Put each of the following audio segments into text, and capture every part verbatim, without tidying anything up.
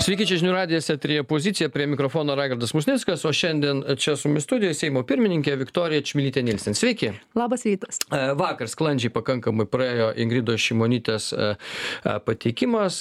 Sveiki, čia žinių radijas, eteryje Pozicija, prie mikrofono Raigardas Musnickas, o šiandien čia su mumis studijoje Seimo pirmininkė Viktorija Čmilytė Nilsen. Sveiki. Labas rytas. Vakar sklandžiai pakankamai praėjo Ingridos Šimonytės pateikimas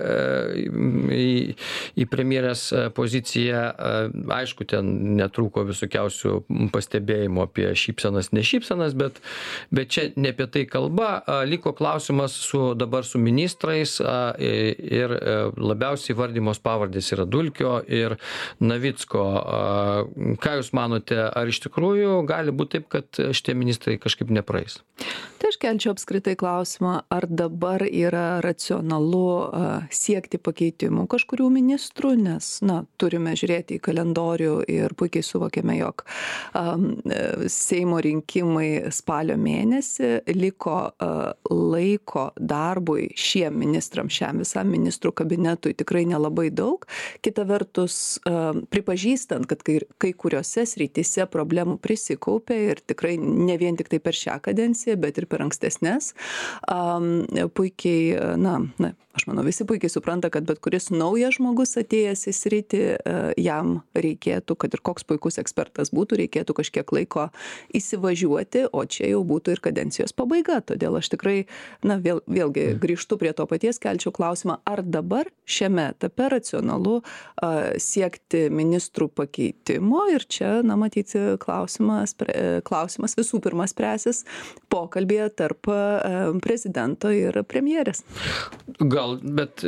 į, į premjerės poziciją. Aišku, ten netrūko visokiausių pastebėjimų apie šypsenas, nešypsenas, bet, bet čia ne apie tai kalba. Liko klausimas su, dabar su ministrais ir labiausiai vardymos pavardės yra Dulkio ir Navicko. Ką Jūs manote, ar iš tikrųjų gali būti taip, kad šitie ministrai kažkaip nepraeis? Tai aš kelčiau apskritai klausimą, ar dabar yra racionalu uh, siekti pakeitimų kažkurių ministrų, nes, na, turime žiūrėti į kalendorių ir puikiai suvokėme, jog um, Seimo rinkimai spalio mėnesį, liko uh, laiko darbui šiem ministram, šiam visam ministrų kabinetui tikrai nelabai daug. Kita vertus, uh, pripažįstant, kad kai, kai kuriuose srityse problemų prisikaupė ir tikrai ne vien tik tai per šią kadenciją, bet ir per ankstesnės. Um, puikiai, na, na, aš manau, visi puikiai supranta, kad bet kuris naujas žmogus atėjęs į sritį, uh, jam reikėtų, kad ir koks puikus ekspertas būtų, reikėtų kažkiek laiko įsivažiuoti, o čia jau būtų ir kadencijos pabaiga. Todėl aš tikrai, na, vėl, vėlgi grįžtu prie to paties, kelčiau klausimą, ar dabar šiame etape racionalu uh, siekti ministrų pakeitimo ir čia, na, matyti klausimas, klausimas visų pirma spręsis pokalbėje tarp prezidento ir premjerės. Gal, bet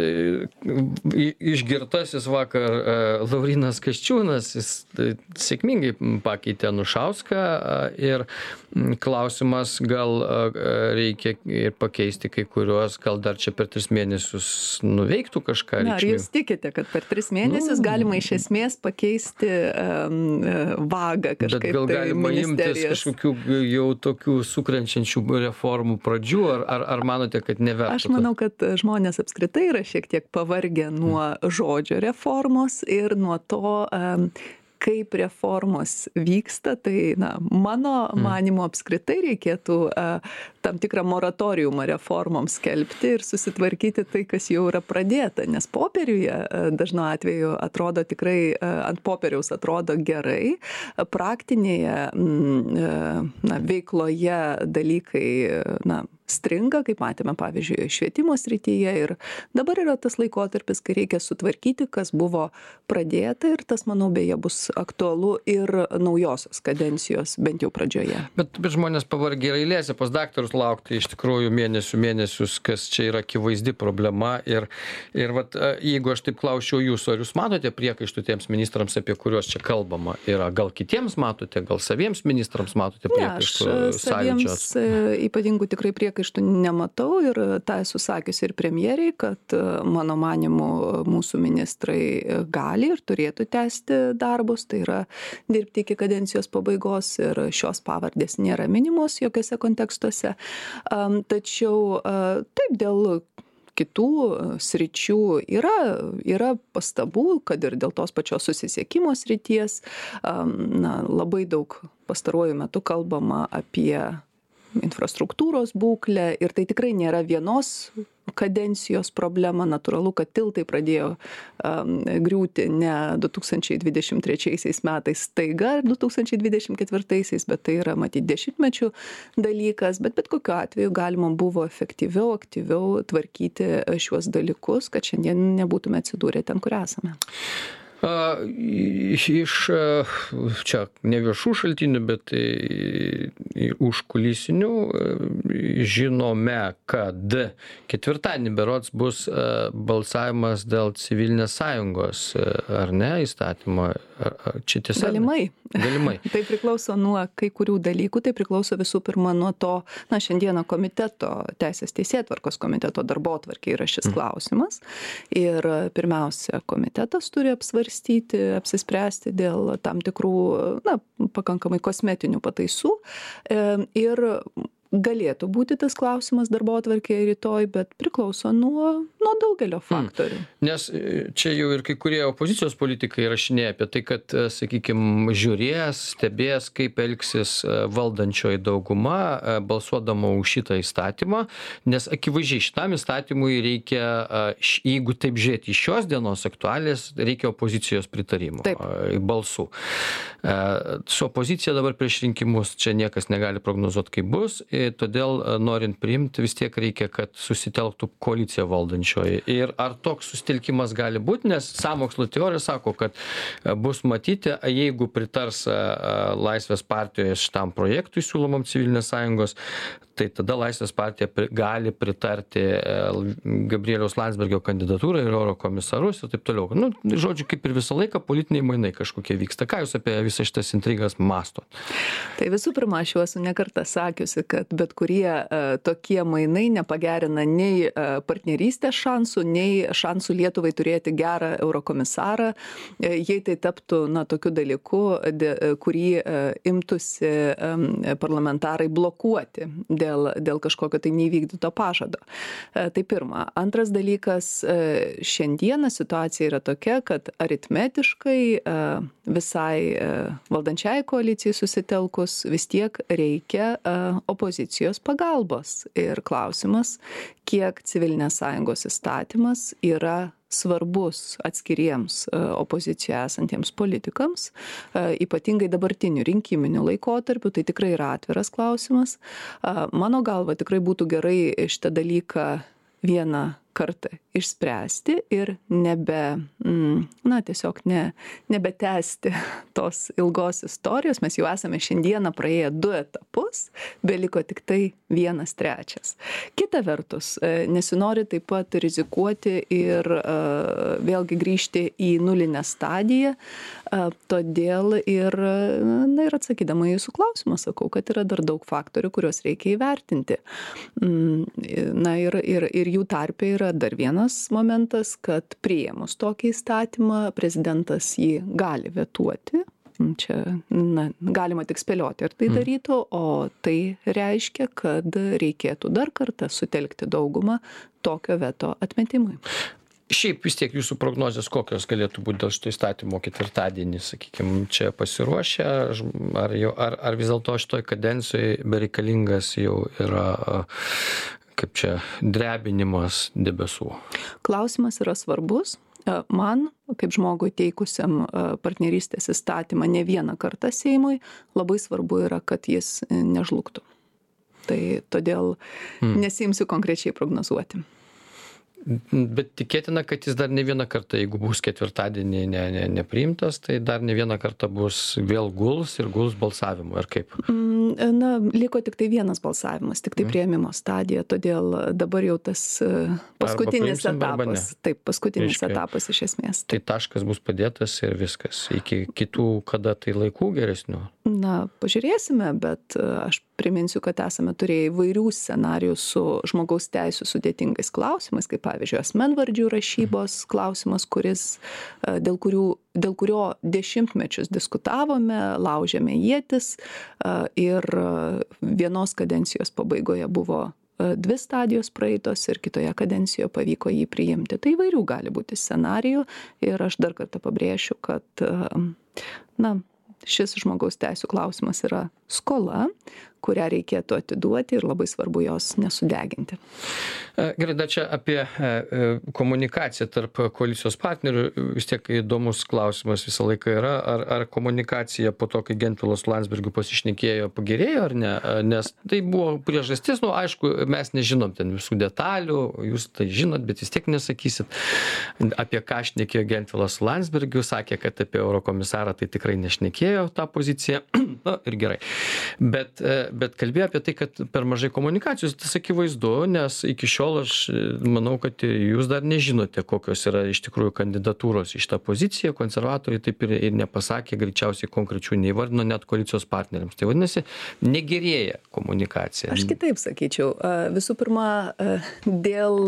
išgirtasis vakar Laurynas Kasčiūnas, jis sėkmingai pakeitė Anušauską ir klausimas, gal reikia ir pakeisti kai kuriuos, gal dar čia per tris mėnesius nuveiktų kažką reikšmingą. Ar jūs tikite, kad per tris mėnesius nu, galima iš esmės pakeisti um, vagą kažkaip? Bet gal tai galima imtis kažkokių jau tokių sukrenčiančių reformų pradžių, ar, ar, ar manote, kad neverta? Aš manau, kad žmonės apskritai yra šiek tiek pavargę nuo žodžio reformos ir nuo to, um, kaip reformos vyksta, tai, na, mano manymu apskritai reikėtų uh, tam tikrą moratoriumą reformoms skelbti ir susitvarkyti tai, kas jau yra pradėta, nes popieriuje uh, dažnu atveju atrodo tikrai, uh, ant popieriaus atrodo gerai, praktinėje mm, uh, na, veikloje dalykai, na, stringa, kaip matėme, pavyzdžiui, švietimo srityje ir dabar yra tas laikotarpis, kai reikia sutvarkyti, kas buvo pradėta ir tas, manau, beje, bus aktualu ir naujosios kadencijos, bent jau pradžioje. Bet, bet žmonės pavargė ir eilėse pas daktarus laukti iš tikrųjų mėnesių mėnesius, kas čia yra akivaizdi problema ir, ir vat, jeigu aš taip klausčiau jūsų, ar jūs matote priekaištų tiems ministrams, apie kuriuos čia kalbama, yra gal kitiems matote, gal saviems ministrams matote priekaištų? Ne, aš saviems ypatingų tikrai priekaištų Priekaištų nematau ir tą esu sakiusi ir premjeriai, kad mano manimu mūsų ministrai gali ir turėtų tęsti darbus, tai yra dirbti iki kadencijos pabaigos ir šios pavardės nėra minimos jokiuose kontekstuose. Tačiau taip dėl kitų sričių yra, yra pastabų, kad ir dėl tos pačios susisiekimo srities na, labai daug pastaruoju metu kalbama apie infrastruktūros būklę ir tai tikrai nėra vienos kadencijos problema. Natūralu, kad tiltai pradėjo um, griūti ne du tūkstančiai dvidešimt trečiaisiais metais staiga, du tūkstančiai dvidešimt ketvirtaisiais, bet tai yra matyti dešimtmečių dalykas, bet bet kokiu atveju galima buvo efektyviau, aktyviau tvarkyti šiuos dalykus, kad šiandien nebūtume atsidūrę ten, kur esame. A, iš čia ne viešų šaltinių, bet užkulisinių žinome, kad ketvirtadienį berods bus balsavimas dėl civilinės sąjungos, ar ne, įstatymo. Čia tiesa? Galimai. Galimai. Tai priklauso nuo kai kurių dalykų, tai priklauso visų pirma nuo to, na, šiandieną komiteto, Teisės teisėtvarkos komiteto darbotvarkėje yra šis klausimas. Ir pirmiausia, komitetas turi apsvarstyti, apsispręsti dėl tam tikrų, na, pakankamai kosmetinių pataisų. Ir galėtų būti tas klausimas darbotvarkėje rytoj, bet priklauso nuo, nuo daugelio faktorių. Hmm. Nes čia jau ir kai kurie opozicijos politikai rašinėja apie tai, kad, sakykime, žiūrės, stebės, kaip elgsis valdančioji dauguma, balsuodama už šitą įstatymą, nes akivaizdžiai šitam įstatymui reikia, jeigu taip žiūrėti iš šios dienos aktualės, reikia opozicijos pritarimo, taip, balsų. Su opozicija dabar prieš rinkimus čia niekas negali prognozuoti, kaip bus. Todėl, norint priimti, vis tiek reikia, kad susitelktų koalicija valdančioji. Ir ar toks susitelkimas gali būti, nes sąmokslo teorija sako, kad bus matyti, jeigu pritars Laisvės partijoje šitam projektui siūlomam civilinės sąjungos, tai tada Laisvės partija gali pritarti Gabrieliaus Landsbergio kandidatūrai ir eurokomisarus ir taip toliau. Nu, žodžiu, kaip ir visą laiką politiniai mainai kažkokie vyksta. Ką jūs apie visą šitas intrigas mąstot? Tai visų pirma, aš jau esu nekartą sakiusi, kad bet kurie uh, tokie mainai nepagerina nei uh, partnerystės šansų, nei šansų Lietuvai turėti gerą eurokomisarą, uh, jei tai taptų na, tokiu dalyku, de, kurį uh, imtųsi um, parlamentarai blokuoti dėl, dėl kažkokio tai neįvykdyto pažado. Uh, tai pirma. Antras dalykas, uh, šiandieną situacija yra tokia, kad aritmetiškai uh, visai uh, valdančiai koalicijai susitelkus vis tiek reikia uh, opozicijos pagalbos. Ir klausimas, kiek civilinės sąjungos įstatymas yra svarbus atskiriems opozicijoje esantiems politikams, ypatingai dabartiniu rinkiminiu laikotarpiu, tai tikrai yra atviras klausimas. Mano galva tikrai būtų gerai šitą dalyką vieną kartą išspręsti ir nebe, na, tiesiog ne, nebetęsti tos ilgos istorijos. Mes jau esame šiandieną praėję du etapus, beliko tik tai vienas trečias. Kita vertus, nesinori taip pat rizikuoti ir vėlgi grįžti į nulinę stadiją, todėl ir, na, ir atsakydama į jūsų klausimą sakau, kad yra dar daug faktorių, kuriuos reikia įvertinti. Na ir, ir, ir jų tarpe yra dar vienas momentas, kad priėmus tokį įstatymą prezidentas jį gali vetuoti. Čia na, galima tik spėlioti, ar tai darytų, o tai reiškia, kad reikėtų dar kartą sutelkti daugumą tokio veto atmetimui. Šiaip vis tiek jūsų prognozijos kokios galėtų būti dėl šito įstatymo ketvirtadienį, sakykime, čia pasiruošę, ar, jau, ar, ar vis dėlto šitoj kadencijoje bereikalingas jau yra kaip čia, drebinimas debesų? Klausimas yra svarbus. Man, kaip žmogui teikusiam partnerystės įstatymą ne vieną kartą Seimui, labai svarbu yra, kad jis nežlugtų. Tai todėl hmm. nesiimsiu konkrečiai prognozuoti. Bet tikėtina, kad jis dar ne vieną kartą, jeigu bus ketvirtadienį ne, ne, nepriimtas, tai dar ne vieną kartą bus vėl guls ir guls balsavimu, ar kaip? Na, liko tik tai vienas balsavimas, tik tai priėmimo stadija, todėl dabar jau tas paskutinis etapas. Taip, paskutinis Reiškia, etapas iš esmės. Tai taškas bus padėtas ir viskas. Iki kitų kada tai laikų geresnių? Na, pažiūrėsime, bet aš priminsiu, kad esame turėję įvairių scenarijų su žmogaus teisų sudėtingais klausimais, kaip pavyzdžiui, asmenvardžių rašybos klausimas, kuris, dėl, kurių, dėl kurio dešimtmečius diskutavome, laužėme ietis ir vienos kadencijos pabaigoje buvo dvi stadijos praeitos ir kitoje kadencijoje pavyko jį priimti. Tai įvairių gali būti scenarijų ir aš dar kartą pabrėšiu, kad na, šis žmogaus teisų klausimas yra skola, kurią reikėtų atiduoti ir labai svarbu jos nesudeginti. Gerai, dar čia apie komunikaciją tarp koalicijos partnerių. Vis tiek įdomus klausimas visą laiką yra, ar, ar komunikacija po to, kai Gentvilas su Landsbergiu pasišnekėjo, pagerėjo ar ne? Nes tai buvo priežastis, nu aišku, mes nežinom ten visų detalių, jūs tai žinot, bet vis tiek nesakysit, apie ką šnekėjo Gentvilas su Landsbergiu, sakė, kad apie eurokomisarą tai tikrai nešnekėjo tą poziciją, nu ir gerai. Bet bet kalbėjo apie tai, kad per mažai komunikacijos, tas akivaizdu, nes iki šiol aš manau, kad jūs dar nežinote, kokios yra iš tikrųjų kandidatūros į šitą poziciją. Konservatoriai taip ir, ir nepasakė, greičiausiai konkrečių neįvardino net koalicijos partneriams. Tai vadinasi, negerėja komunikacija. Aš kitaip sakyčiau. Visų pirma, dėl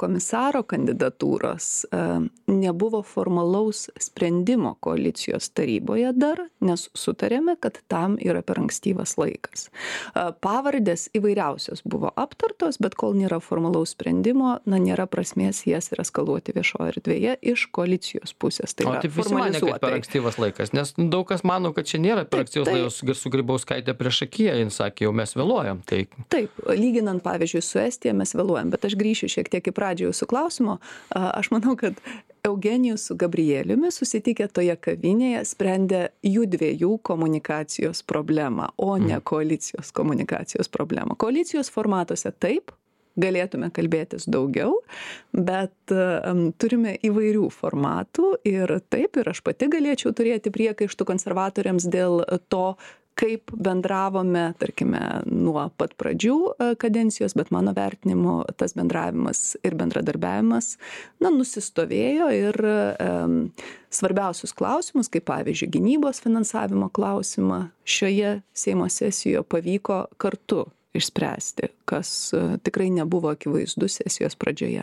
eurokomisaro kandidatūros nebuvo formalaus sprendimo koalicijos taryboje. taryboje dar, nes sutarėme, kad tam yra per ankstyvas laikas. Pavardės įvairiausios buvo aptartos, bet kol nėra formalaus sprendimo, na, nėra prasmės jas ir eskaluoti viešoje erdvėje iš koalicijos pusės. Tai o taip visi manė, kad per ankstyvas laikas, nes daug kas mano, kad čia nėra per ankstyvas laikas, su Grybauskaitė prieš akiją, jis sakė, jau mes vėluojam. Tai... Taip, lyginant pavyzdžiui su Estija mes vėluojam, bet aš grįšiu šiek tiek į pradžią jūsų klausimo. Aš manau, kad Eugenijus su Gabrieliumi susitikę toje kavinėje sprendė jų dviejų komunikacijos problemą, o ne koalicijos komunikacijos problemą. Koalicijos formatuose taip, galėtume kalbėtis daugiau, bet um, turime įvairių formatų ir taip, ir aš pati galėčiau turėti priekaištų konservatoriams dėl to, kaip bendravome, tarkime, nuo pat pradžių kadencijos, bet mano vertinimu tas bendravimas ir bendradarbiavimas, na, nusistovėjo ir um, svarbiausius klausimus, kaip pavyzdžiui gynybos finansavimo klausimą, šioje Seimo sesijoje pavyko kartu išspręsti, kas tikrai nebuvo akivaizdu sesijos pradžioje.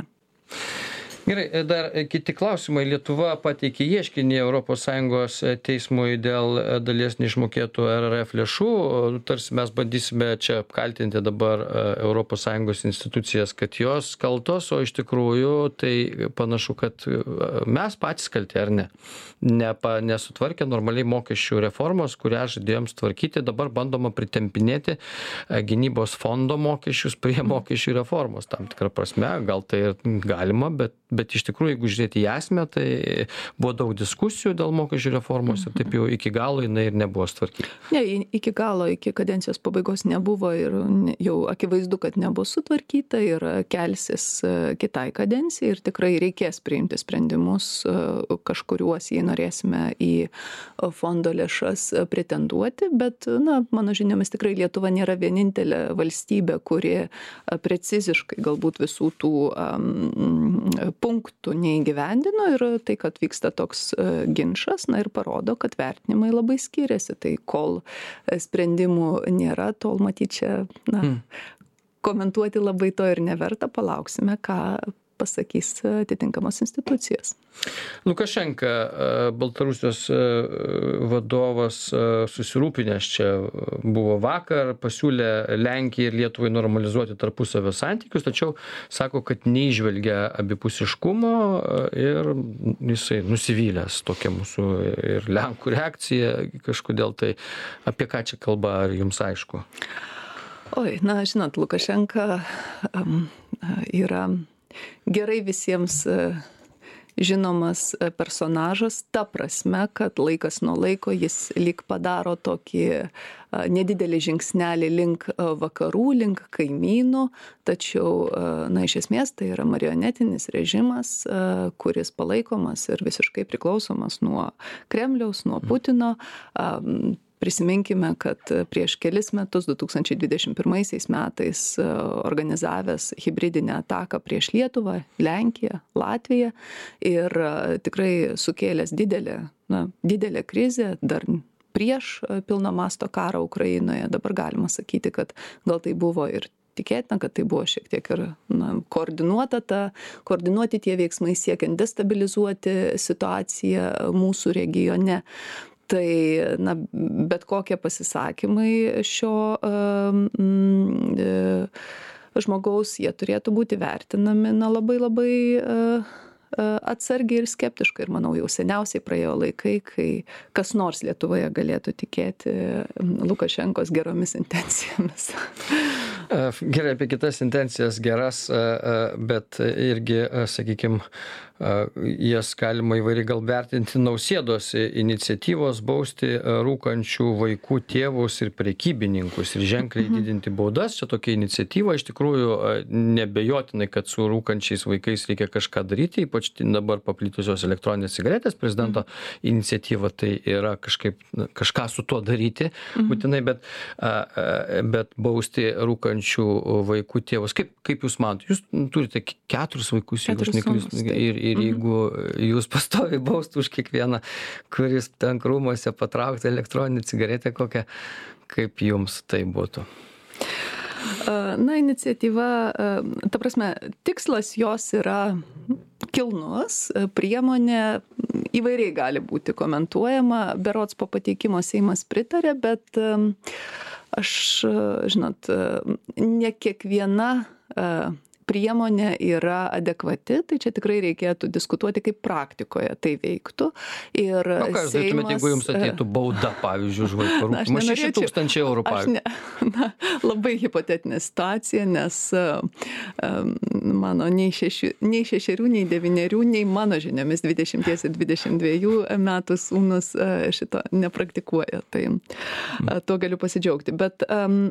Gerai, dar kiti klausimai. Lietuva pateikė ieškinį Europos Sąjungos teismui dėl dalies neišmokėtų R R F lėšų. Tarsi mes bandysime čia apkaltinti dabar Europos Sąjungos institucijas, kad jos kaltos, o iš tikrųjų tai panašu, kad mes patys kalti, ar ne? Nepa, nesutvarkė normaliai mokesčių reformos, kurią žadėjom tvarkyti, dabar bandoma pritempinėti gynybos fondo mokesčius prie mokesčių reformos. Tam tikrą prasme, gal tai ir galima, bet Bet iš tikrųjų, jeigu žiūrėti į esmę, tai buvo daug diskusijų dėl mokesčių reformos ir taip jau iki galo jinai ir nebuvo sutvarkyta. Ne, iki galo, iki kadencijos pabaigos nebuvo ir jau akivaizdu, kad nebus sutvarkyta ir kelsis kitai kadencijai ir tikrai reikės priimti sprendimus kažkuriuos, jei norėsime į fondo lėšas pretenduoti, bet, na, mano žiniomis tikrai Lietuva nėra vienintelė valstybė, kuri preciziškai galbūt visų tų um, punktų neįgyvendino ir tai, kad vyksta toks ginčas, na ir parodo, kad vertinimai labai skiriasi. Tai kol sprendimų nėra, tol matyt čia, na, hmm. komentuoti labai to ir neverta, palauksime, ką pasakys atitinkamos institucijos. Lukašenka, Baltarusijos vadovas, susirūpinęs čia buvo vakar, pasiūlė Lenkijai ir Lietuvai normalizuoti tarpusavio santykius, tačiau sako, kad neįžvelgia abipusiškumo ir jisai nusivylęs tokia mūsų ir Lenkų reakcija kažkodėl. Tai apie ką čia kalba, ar jums aišku? Oi, na, žinot, Lukašenka um, yra gerai visiems žinomas personažas, ta prasme, kad laikas nuo laiko jis lyg padaro tokį nedidelį žingsnelį link vakarų, link kaimynų, tačiau, na, iš esmės tai yra marionetinis režimas, kuris palaikomas ir visiškai priklausomas nuo Kremliaus, nuo Putino. Prisiminkime, kad prieš kelis metus, du tūkstančiai dvidešimt pirmaisiais metais, organizavęs hibridinę ataką prieš Lietuvą, Lenkiją, Latviją ir tikrai sukėlęs didelę, na, didelę krizę dar prieš pilno masto karą Ukrainoje. Dabar galima sakyti, kad gal tai buvo ir tikėtina, kad tai buvo šiek tiek ir, na, koordinuota ta, koordinuoti tie veiksmai siekiant destabilizuoti situaciją mūsų regione. Tai, na, bet kokie pasisakymai šio um, žmogaus, jie turėtų būti vertinami, na, labai labai uh, atsargiai ir skeptiškai. Ir manau, jau seniausiai praėjo laikai, kai kas nors Lietuvoje galėtų tikėti Lukašenkos geromis intencijomis. Gerai, apie kitas intencijas geras, bet irgi, sakykime, jas galima įvairiai gal vertinti. Nausėdos iniciatyvos bausti rūkančių vaikų tėvus ir prekybininkus ir ženkliai didinti baudas. Čia tokia iniciatyva. Iš tikrųjų, nebejotinai, kad su rūkančiais vaikais reikia kažką daryti, ypač dabar paplitusios elektroninės cigaretės. Prezidento iniciatyva tai yra kažkaip, kažką su tuo daryti, būtinai, bet, bet bausti rūkančių vaikų tėvus. Kaip, kaip jūs manote? Jūs turite keturis vaikus, jeigu aš neklystu, ir Ir jeigu jūs pastoviai baustų už kiekvieną, kuris ten krūmuose patrauktų elektroninę cigaretę, kokią, kaip jums tai būtų? Na, iniciatyva, ta prasme, tikslas jos yra kilnus, priemonė įvairiai gali būti komentuojama. Berods po pateikimo Seimas pritarė, bet aš, žinot, ne kiekviena priemonė yra adekvati, tai čia tikrai reikėtų diskutuoti, kaip praktikoje tai veiktų. Ir o ką jūs darytumėte, jeigu jums ateitų bauda, pavyzdžiui, už vaiko rūkymą, šeši tūkstančiai eurų, pavyzdžiui? Ne, labai hipotetinė situacija, nes um, mano nei, šeši, nei šešerių, nei devynerių, nei mano žiniomis dvidešimties ir dvidešimt dviejų metų sūnus uh, šito nepraktikuoja. Tai uh, to galiu pasidžiaugti. Bet um,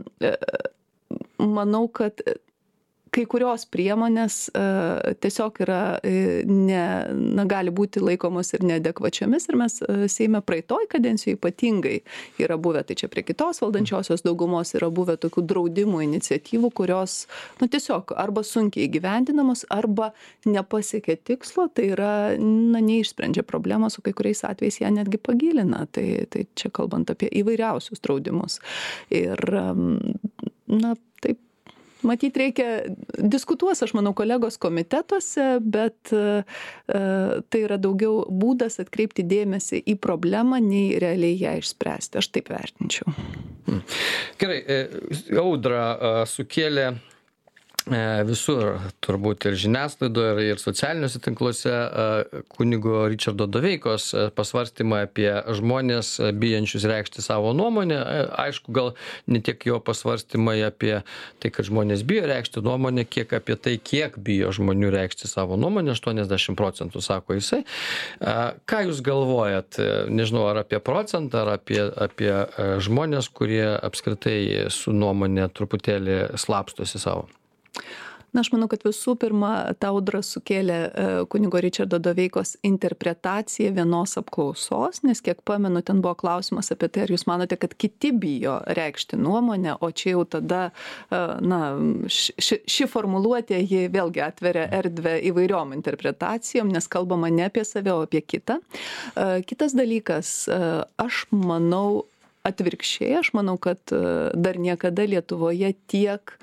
manau, kad kai kurios priemonės uh, tiesiog yra, uh, ne, na, gali būti laikomos ir neadekvačiomis ir mes uh, Seime praeitoj kadencijoje ypatingai yra buvę, tai čia prie kitos valdančiosios daugumos yra buvę tokių draudimų iniciatyvų, kurios, nu, tiesiog arba sunkiai įgyvendinamos, arba nepasiekia tikslo, tai yra, na, neišsprendžia problemos, o kai kuriais atvejais ją netgi pagilina, tai, tai čia kalbant apie įvairiausius draudimus. Ir, um, na, taip, matyt, reikia, diskutuos, aš manau, kolegos komitetuose, bet uh, tai yra daugiau būdas atkreipti dėmesį į problemą, nei realiai ją išspręsti. Aš taip vertinčiau. Gerai, audrą sukėlė visur, turbūt ir žiniasklaidoje, ir socialiniuose tinkluose kunigo Ričardo Doveikos pasvarstymą apie žmonės bijančius reikšti savo nuomonę. Aišku, gal ne tiek jo pasvarstymai apie tai, kad žmonės bijo reikšti nuomonę, kiek apie tai, kiek bijo žmonių reikšti savo nuomonę, aštuoniasdešimt procentų, sako jisai. Ką jūs galvojat, nežinau, ar apie procentą, ar apie, apie žmonės, kurie apskritai su nuomonė truputėlį slapstosi savo? Na, aš manau, kad visų pirma, tą audrą sukėlė kunigo Ričardo Doveikos interpretacija vienos apklausos, nes kiek pamenu, ten buvo klausimas apie tai, ar jūs manote, kad kiti bijo reikšti nuomonę, o čia jau tada, na, ši, ši formuluotė, ji vėlgi atveria erdvę įvairiom interpretacijom, nes kalbama ne apie save, o apie kitą. Kitas dalykas, aš manau atvirkščiai, aš manau, kad dar niekada Lietuvoje tiek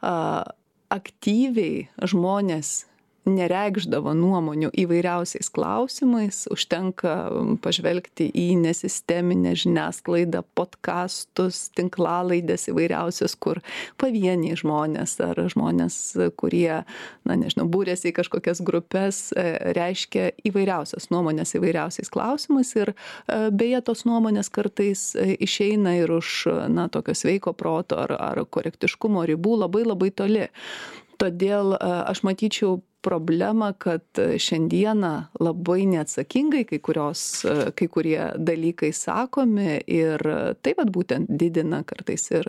aktyviai žmonės nereikšdavo nuomonių įvairiausiais klausimais, užtenka pažvelgti į nesisteminę žiniasklaidą, podkastus, tinklalaidės įvairiausias, kur pavieniai žmonės ar žmonės, kurie, na, nežinau, būrėsi į kažkokias grupės, reiškia įvairiausias nuomonės įvairiausiais klausimais ir beje, tos nuomonės kartais išeina ir už, na, tokio sveiko proto ar, ar korektiškumo ribų labai labai toli. Todėl aš matyčiau problemą, kad šiandieną labai neatsakingai kai, kurios, kai kurie dalykai sakomi ir taip pat būtent didina kartais ir,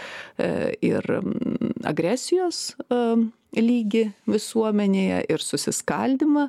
ir agresijos lygį visuomenėje ir susiskaldimą.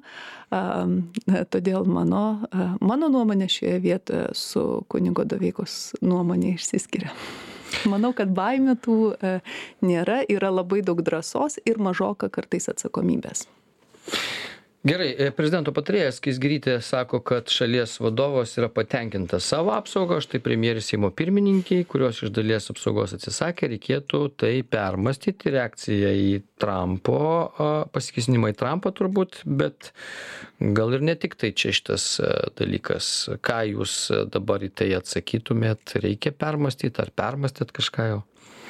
Todėl mano, mano nuomonė šioje vietoje su kunigo Doveikos nuomonė išsiskiria. Manau, kad baimių tų nėra, yra labai daug drąsos ir mažoka kartais atsakomybės. Gerai, prezidento patarėjas Skaisgirytė sako, kad šalies vadovas yra patenkintas savo apsaugą, štai premjeras Seimo pirmininkiai, kurios iš dalies apsaugos atsisakė, reikėtų tai permastyti, reakcija į Trumpo, pasikėsinimą į Trumpą turbūt, bet gal ir ne tik tai čia šitas dalykas. Ką jūs dabar į tai atsakytumėt, reikia permastyti, ar permastėt kažką jau?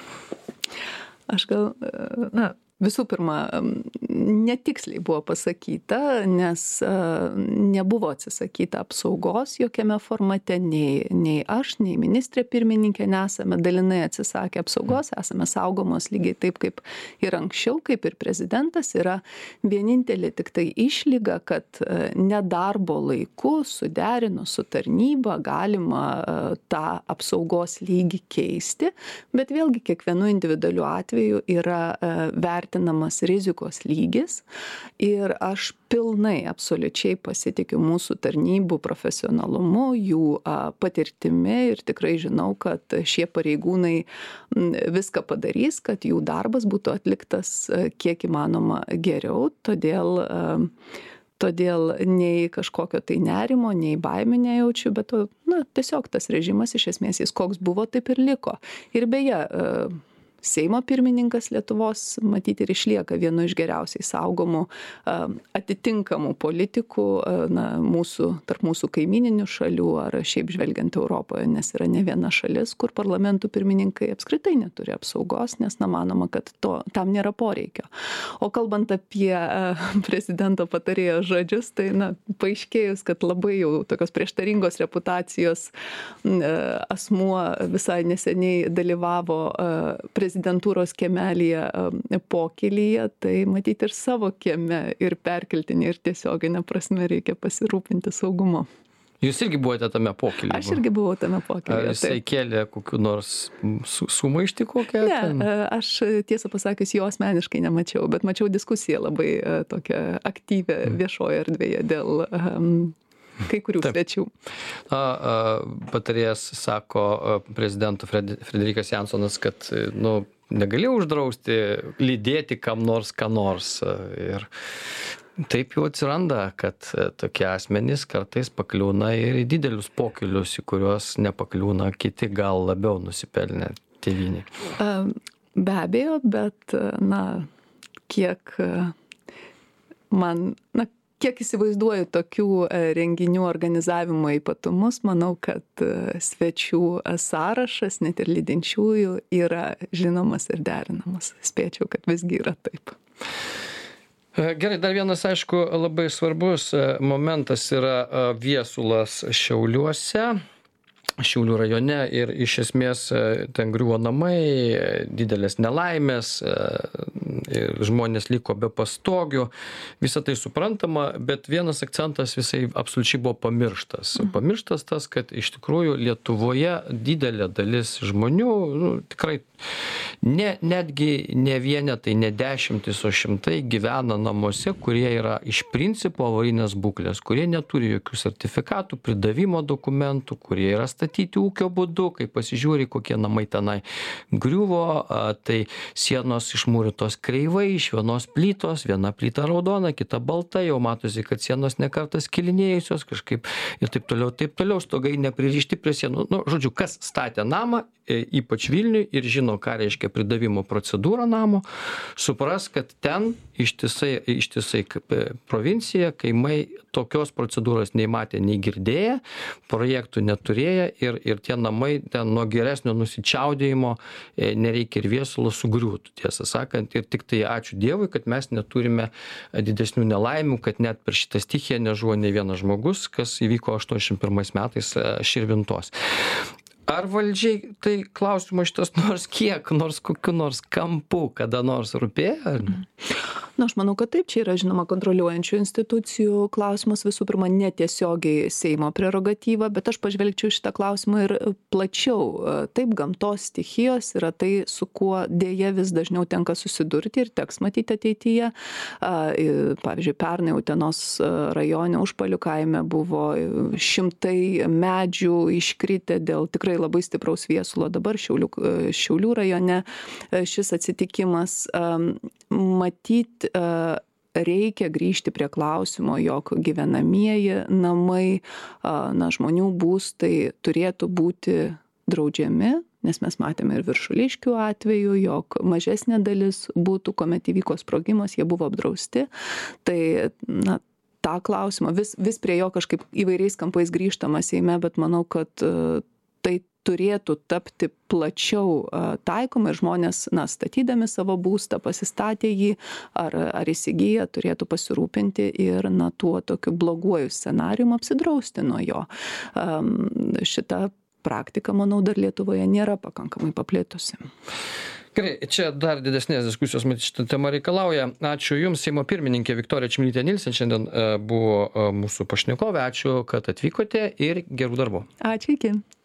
Aš gal, na, visų pirma, netiksliai buvo pasakyta, nes nebuvo atsisakyta apsaugos jokiame formate, nei, nei aš, nei ministrė pirmininkė nesame dalinai atsisakę apsaugos, esame saugomos lygiai taip, kaip ir anksčiau, kaip ir prezidentas. Yra vienintelė tik tai išlyga, kad nedarbo laiku suderinus su tarnyba galima tą apsaugos lygį keisti, bet vėlgi kiekvienu individualiu atveju yra vertinamas rizikos lygis ir aš pilnai, absoliučiai pasitikiu mūsų tarnybų profesionalumu, jų patirtimi ir tikrai žinau, kad šie pareigūnai viską padarys, kad jų darbas būtų atliktas kiek įmanoma geriau, todėl Todėl nei kažkokio tai nerimo, nei baimė nejaučiu, bet na, tiesiog tas režimas iš esmės jis koks buvo, taip ir liko. Ir beje, Seimo pirmininkas Lietuvos matyti ir išlieka vienu iš geriausiai saugomų atitinkamų politikų na, mūsų, tarp mūsų kaimininių šalių ar šiaip žvelgiant Europoje, nes yra ne viena šalis, kur parlamentų pirmininkai apskritai neturi apsaugos, nes na, manoma, kad to, tam nėra poreikio. O kalbant apie prezidento patarėjo žodžius, tai na, paaiškėjus, kad labai jau tokios prieštaringos reputacijos asmuo visai neseniai dalyvavo prezidentūros kiemelyje pokylyje, tai matyti ir savo kieme, ir perkeltinė, ir tiesioginė prasme reikia pasirūpinti saugumu. Jūs irgi buvote tame pokylyje? Aš irgi buvau tame pokylyje. Ar jisai kėlė kokiu nors su, sumaištį kokią? Ne, ten? Aš tiesą pasakius jo asmeniškai nemačiau, bet mačiau diskusiją labai tokią aktyvę viešoje erdvėje dėl um, kai kurių Taip. svečių. A, a, patarėjas sako prezidento Frederikas Jansonas, kad nu, negali uždrausti lydėti kam nors ką nors. Ir taip jau atsiranda, kad tokie asmenys kartais pakliūna ir į didelius pokylius, į kuriuos nepakliūna kiti gal labiau nusipelnę tėvynį. Be abejo, bet na, kiek man, na, kiek įsivaizduoju tokių renginių organizavimo ypatumus, manau, kad svečių sąrašas, net ir lydinčiųjų, yra žinomas ir derinamas. Spėčiau, kad visgi yra taip. Gerai, dar vienas, aišku, labai svarbus momentas yra Viesulas Šiauliuose, Šiaulių rajone ir iš esmės ten griuvo namai, didelės nelaimės, žmonės liko be pastogių, visą tai suprantama, bet vienas akcentas visai absoliučiai buvo pamirštas. Pamirštas tas, kad iš tikrųjų Lietuvoje didelė dalis žmonių, nu, tikrai ne, netgi ne vienetai, ne dešimtis, o šimtai gyvena namuose, kurie yra iš principo avarinės būklės, kurie neturi jokių sertifikatų, pridavimo dokumentų, kurie yra statyti ūkio būdu, kai pasižiūri, kokie namai tenai griuvo, tai sienos išmūrytos kreivai, iš vienos plytos, viena plyta raudona, kita balta, jau matosi, kad sienos nekartas kilinėjusios kažkaip ir taip toliau, taip toliau, stogai nepririšti prie sienų. Nu, žodžiu, kas statė namą, ypač Vilniui, ir žino, ką reiškia pridavimo procedūra namo, supras, kad ten ištisai, ištisai provincija, kaimai tokios procedūros nei matė, nei girdėję, projektų neturėję ir, ir tie namai ten nuo geresnio nusičiaudėjimo nereikia ir Viesulo sugriūtų, tiesą sakant. Ir tik tai ačiū Dievui, kad mes neturime didesnių nelaimių, kad net per šitą stichiją nežuvo nei vienas žmogus, kas įvyko aštuoniasdešimt pirmais metais Širvintos. Ar valdžiai tai klausimo šitas nors kiek, nors kokiu nors kampu kada nors rūpėjo, ar ne? Na, aš manau, kad taip, čia yra žinoma kontroliuojančių institucijų klausimas, visų pirma, netiesiogiai Seimo prerogatyva, bet aš pažvelgčiau šitą klausimą ir plačiau. Taip, gamtos stichijos yra tai, su kuo dėja vis dažniau tenka susidurti ir teks matyti ateityje. Pavyzdžiui, pernai Utenos rajone Užpalių kaime buvo šimtai medžių iškritę dėl tikrai labai stipraus viesulo. Dabar Šiaulių, Šiaulių rajone šis atsitikimas matyt reikia grįžti prie klausimo, jog gyvenamieji namai, na, žmonių būstai turėtų būti draudžiami, nes mes matėme ir Viršuliškių atveju, jog mažesnė dalis būtų, kuomet įvyko sprogimas, jie buvo apdrausti. Tai, na, tą klausimą vis, vis prie jo kažkaip įvairiais kampais grįžtama Seime, bet manau, kad tai turėtų tapti plačiau taikoma ir žmonės, na, statydami savo būstą, pasistatė jį ar, ar įsigiję, turėtų pasirūpinti ir, na, tuo tokiu bloguoju scenariumi apsidrausti nuo jo. Šita praktika, manau, dar Lietuvoje nėra pakankamai paplitusi. Gerai, čia dar didesnės diskusijos, matyt, šitą temą reikalauja. Ačiū Jums, Seimo pirmininkė Viktorija Čmilytė Nilsen, šiandien buvo mūsų pašnekovė. Ačiū, kad atvykote ir gerų darbų. Ačiū, iki.